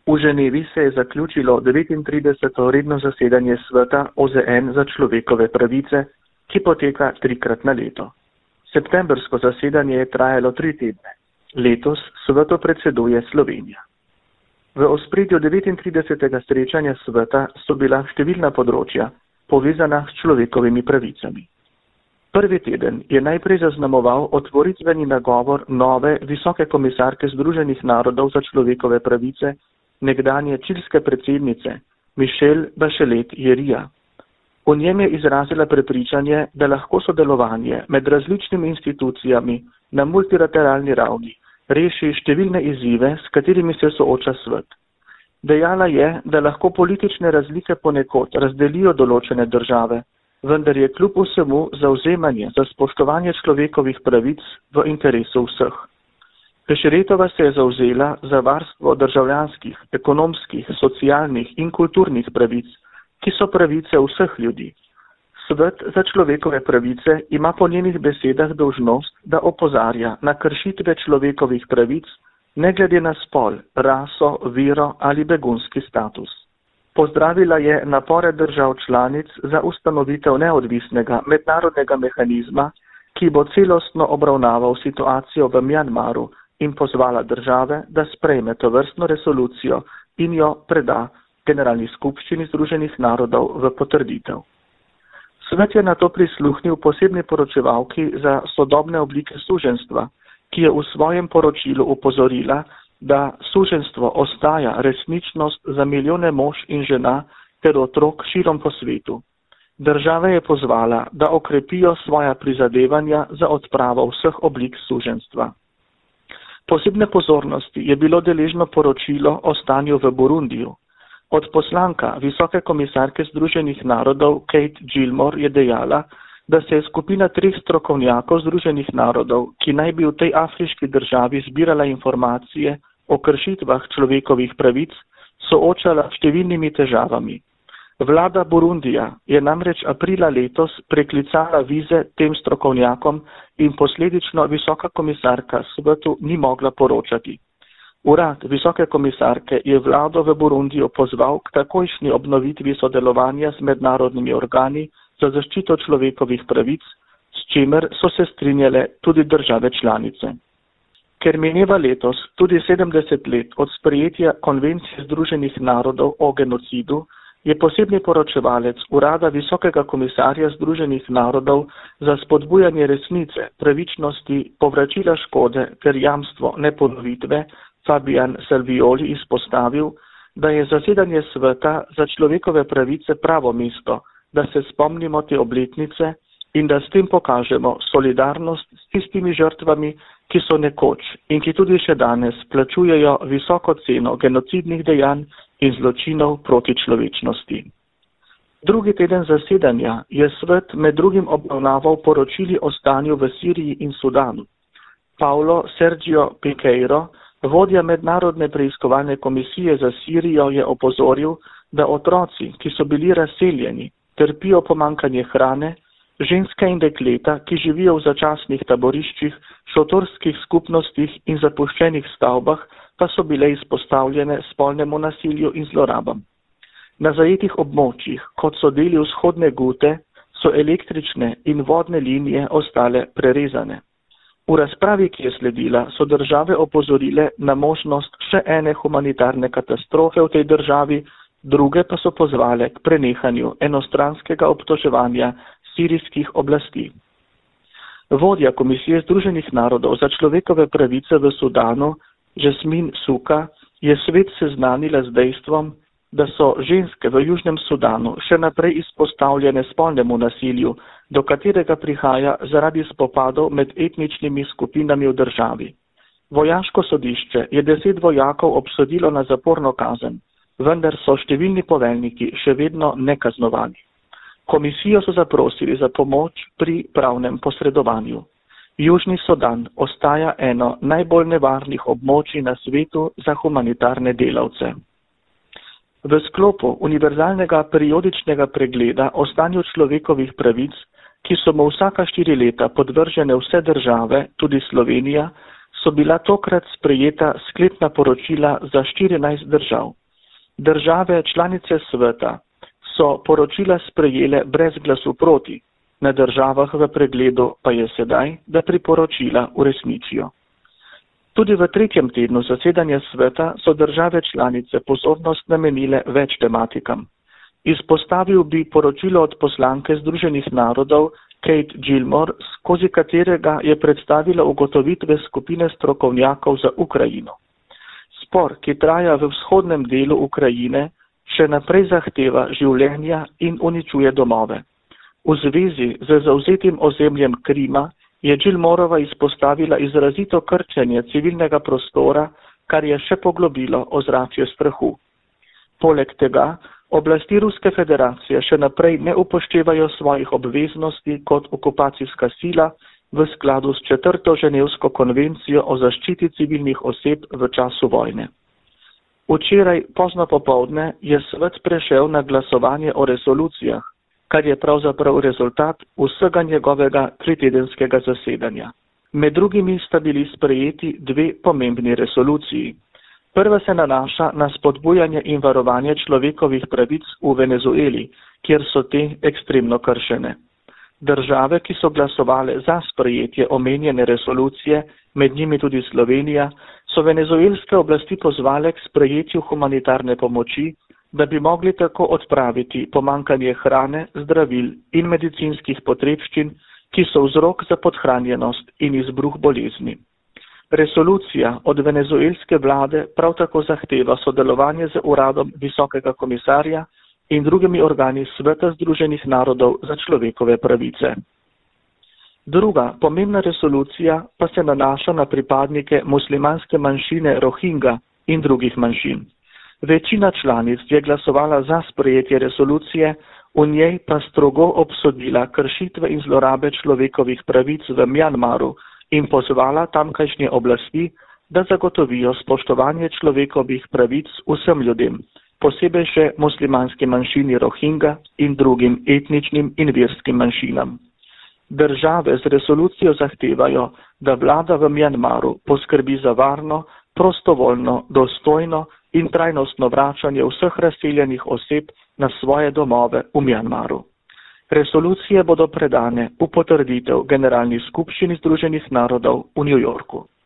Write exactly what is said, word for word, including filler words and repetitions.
V Ženevi se je zaključilo devetintrideseto redno zasedanje Sveta O Z N za človekove pravice, ki poteka trikrat na leto. Septembrsko zasedanje je trajalo tri tedne. Letos svetu predseduje Slovenija. V ospredju devetintridesetega srečanja sveta so bila številna področja, povezana s človekovimi pravicami. Prvi teden je najprej zaznamoval otvoritveni nagovor nove visoke komisarke Združenih narodov za človekove pravice, nekdanje čilske predsednice Michelle Bachelet Jeria. V njem je izrazila prepričanje, da lahko sodelovanje med različnimi institucijami na multilateralni ravni reši številne izzive, s katerimi se sooča svet. Dejala je, da lahko politične razlike ponekod razdelijo določene države, vendar je kljub vsemu zavzemanje za spoštovanje človekovih pravic v interesu vseh. Bacheletova se je zavzela za varstvo državljanskih, ekonomskih, socialnih in kulturnih pravic, ki so pravice vseh ljudi. Svet za človekove pravice ima po njenih besedah dolžnost, da opozarja na kršitve človekovih pravic, ne glede na spol, raso, vero ali begunski status. Pozdravila je napore držav članic za ustanovitev neodvisnega mednarodnega mehanizma, ki bo celostno obravnaval situacijo v Mjanmaru in pozvala države, da sprejme tovrstno resolucijo in jo preda Generalni skupščini Združenih narodov v potrditev. Svet je nato prisluhnil posebni poročevalki za sodobne oblike suženjstva, ki je v svojem poročilu upozorila, da suženjstvo ostaja resničnost za milijone mož in žena ter otrok širom po svetu. Države je pozvala, da okrepijo svoja prizadevanja za odpravo vseh oblik suženjstva. Posebne pozornosti je bilo deležno poročilo o stanju v Burundiju. Odposlanka visoke komisarke Združenih narodov Kate Gilmore je dejala, da se je skupina treh strokovnjakov Združenih narodov, ki naj bi v tej afriški državi zbirala informacije o kršitvah človekovih pravic, soočala s številnimi težavami. Vlada Burundija je namreč aprila letos preklicala vize tem strokovnjakom in posledično visoka komisarka svetu ni mogla poročati. Urad visoke komisarke je vlado v Burundiju pozval k takojšnji obnovitvi sodelovanja z mednarodnimi organi za zaščito človekovih pravic, s čimer so se strinjale tudi države članice. Ker mineva letos tudi sedemdeset let od sprejetja Konvencije Združenih narodov o genocidu, je posebni poročevalec Urada visokega komisarja Združenih narodov za spodbujanje resnice, pravičnosti, povračila škode ter jamstvo neponovitve Fabian Salvioli izpostavil, da je zasedanje sveta za človekove pravice pravo mesto, da se spomnimo te obletnice in da s tem pokažemo solidarnost s tistimi žrtvami, ki so nekoč in ki tudi še danes plačujejo visoko ceno genocidnih dejanj in zločinov proti človečnosti. Drugi teden zasedanja je svet med drugim obravnaval poročili o stanju v Siriji in Sudanu. Paulo Sergio Piqueiro, vodja Mednarodne preiskovalne komisije za Sirijo, je opozoril, da otroci, ki so bili razseljeni, trpijo pomanjkanje hrane, ženske in dekleta, ki živijo v začasnih taboriščih, šotorskih skupnostih in zapuščenih stavbah, pa so bile izpostavljene spolnemu nasilju in zlorabam. Na zajetih območjih, kot so deli vzhodne Gute, so električne in vodne linije ostale prerezane. V razpravi, ki je sledila, so države opozorile na možnost še ene humanitarne katastrofe v tej državi, druge pa so pozvale k prenehanju enostranskega obtoževanja sirijskih oblasti. Vodja Komisije Združenih narodov za človekove pravice v Sudanu, Jasmin Suka, je svet seznanila z dejstvom, da so ženske v Južnem Sudanu še naprej izpostavljene spolnemu nasilju, do katerega prihaja zaradi spopadov med etničnimi skupinami v državi. Vojaško sodišče je deset vojakov obsodilo na zaporno kazen, vendar so številni poveljniki še vedno nekaznovani. Komisijo so zaprosili za pomoč pri pravnem posredovanju. Južni Sudan ostaja eno najbolj nevarnih območij na svetu za humanitarne delavce. V sklopu univerzalnega periodičnega pregleda o stanju človekovih pravic, ki so mu vsaka štiri leta podvržene vse države, tudi Slovenija, so bila tokrat sprejeta sklepna poročila za štirinajst držav. Države članice sveta so poročila sprejele brez glasu proti, na državah v pregledu pa je sedaj, da priporočila uresničijo. Tudi v tretjem tednu zasedanja sveta so države članice pozornost namenile več tematikam. Izpostavil bi poročilo od poslanke Združenih narodov Kate Gilmore, skozi katerega je predstavila ugotovitve skupine strokovnjakov za Ukrajino. Spor, ki traja v vzhodnem delu Ukrajine, še naprej zahteva življenja in uničuje domove. V zvezi z zavzetim ozemljem Krima je Gilmorova izpostavila izrazito krčenje civilnega prostora, kar je še poglobilo ozračje strahu. Poleg tega, oblasti Ruske federacije še naprej ne upoštevajo svojih obveznosti kot okupacijska sila v skladu s četrto ženevsko konvencijo o zaščiti civilnih oseb v času vojne. Včeraj pozno popovdne je svet prešel na glasovanje o resolucijah, kar je pravzaprav rezultat vsega njegovega tritedenskega zasedanja. Med drugimi sta bili sprejeti dve pomembni resoluciji. Prva se nanaša na spodbujanje in varovanje človekovih pravic v Venezueli, kjer so te ekstremno kršene. Države, ki so glasovale za sprejetje omenjene resolucije, med njimi tudi Slovenija, so venezuelske oblasti pozvale k sprejetju humanitarne pomoči, da bi mogli tako odpraviti pomanjkanje hrane, zdravil in medicinskih potrebščin, ki so vzrok za podhranjenost in izbruh bolezni. Resolucija od venezuelske vlade prav tako zahteva sodelovanje z uradom Visokega komisarja in drugimi organi Sveta Združenih narodov za človekove pravice. Druga pomembna resolucija pa se nanaša na pripadnike muslimanske manjšine Rohingja in drugih manjšin. Večina članic je glasovala za sprejetje resolucije, v njej pa strogo obsodila kršitve in zlorabe človekovih pravic v Mjanmaru in pozvala tamkajšnje oblasti, da zagotovijo spoštovanje človekovih pravic vsem ljudem, posebej še muslimanski manjšini Rohingja in drugim etničnim in verskim manjšinam. Države z resolucijo zahtevajo, da vlada v Mjanmaru poskrbi za varno, prostovoljno, dostojno in trajnostno vračanje vseh razseljenih oseb na svoje domove v Mjanmaru. Resolucije bodo predane v potrditev Generalni skupščini Združenih narodov v New Yorku.